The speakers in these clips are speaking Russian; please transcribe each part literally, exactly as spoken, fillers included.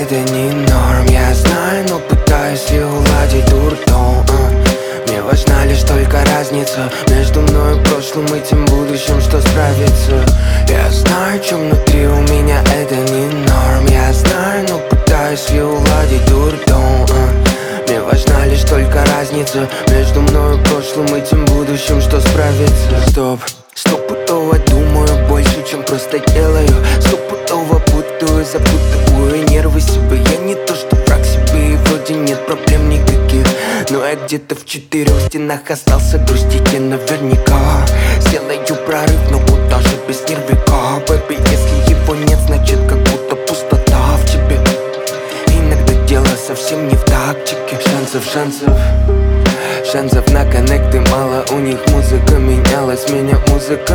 это не норм. Я знаю, но пытаюсь ли уладить дурдом. Мне важна лишь только разница между мной и прошлым и тем будущим, что справится. Я знаю, что внутри у меня это не норм. Я знаю, но пытаюсь ли уладить дурдом. Мне важна лишь только разница между мной и прошлым и тем будущим, что справится. Стоп, стопудово думаю больше, чем просто делаю. Стопудово путаю, запутываю нервы себе. Я не то, что враг себе, и вроде нет проблем никаких, но я где-то в четырех стенах остался грустить я наверняка. Сделаю прорыв, но куда же без нервика? Бэби, если его нет, значит как будто пустота в тебе. Иногда дело совсем не в тактике. Шансов, шансов Шансов на коннекты мало. У них музыка менялась, меня музыка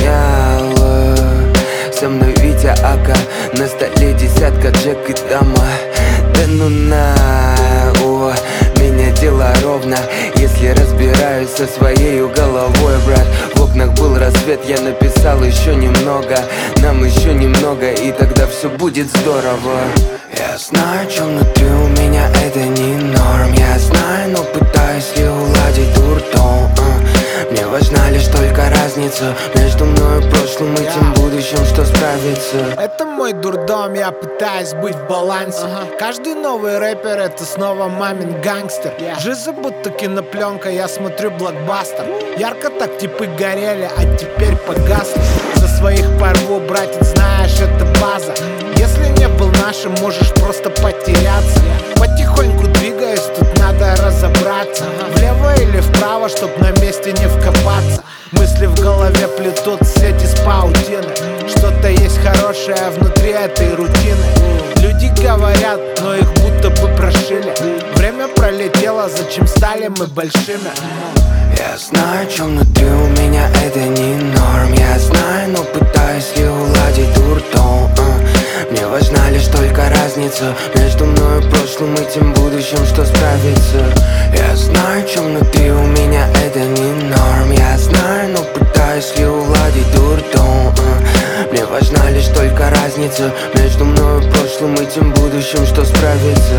меняла. Со мной Витя Ака, на столе десятка Джек и дама. Да ну на, о, меня дело ровно, если разбираюсь со своей головой, брат. В окнах был рассвет, я написал еще немного, нам еще немного, и тогда все будет здорово. Я знаю, что внутри у меня это не норм. Я знаю, но пытаюсь ли уладить дурдом. Мне важна лишь только разница между мной и прошлым и тем будущим, что справится. Это мой дурдом, я пытаюсь быть в балансе. uh-huh. Каждый новый рэпер — это снова мамин гангстер. yeah. Жизнь будто кинопленка, я смотрю блокбастер. Ярко так типы горели, а теперь погасли. За своих порву, братец, знаешь, это база. Если не был нашим, можешь просто потеряться. Потихоньку двигаюсь, тут надо разобраться. Влево или вправо, чтоб на месте не вкопаться. Мысли в голове плетут сеть из паутины. Что-то есть хорошее внутри этой рутины. Люди говорят, но их будто бы прошили. Время пролетело, зачем стали мы большими? Я знаю, что внутри у меня это не норм. Я знаю, но пытаюсь ли уладить дурдом. Мне важна лишь только разница между мной и прошлым и тем будущим, что справится. Я знаю, что внутри у меня это не норм. Я знаю, но пытаюсь ли уладить дурдом. Мне важна лишь только разница между мной и прошлым и тем будущим, что справится.